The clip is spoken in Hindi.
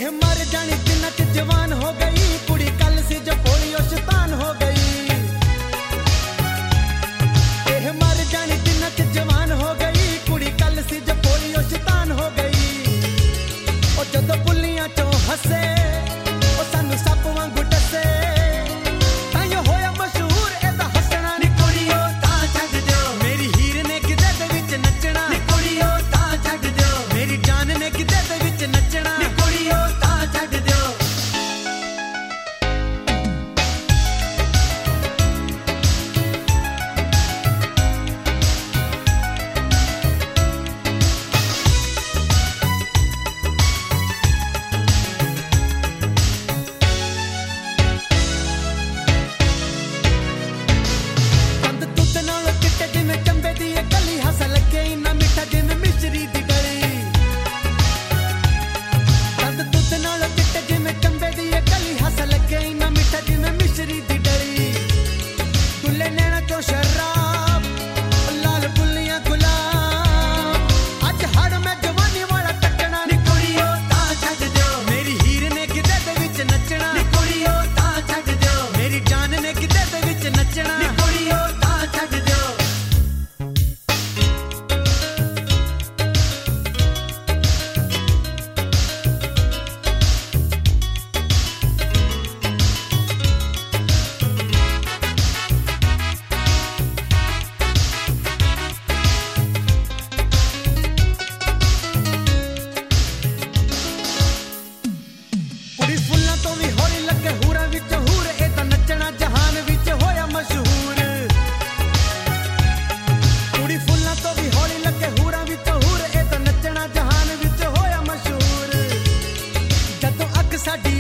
मर जानी दिनों च जवान हो गई कुड़ी कल सी जो पोलियो शैतान हो गई। मर जानी दिनों च जवान हो गई कुड़ी कल सी जो पोलियो शैतान हो गई। ओ जदों पुलियां चों हसे ओ सानू सप वांगू डसे ताइयों होया मशहूर एदा हसना। नी कुड़ियो तां छड्ड दिओ मेरी हीर ने किदे दे विच नचना। नी कुड़ियो तां छड्ड दिओ मेरी जान ने किदे दे विच नचना। नी कुड़ियो तां छड्ड दिओ। साडी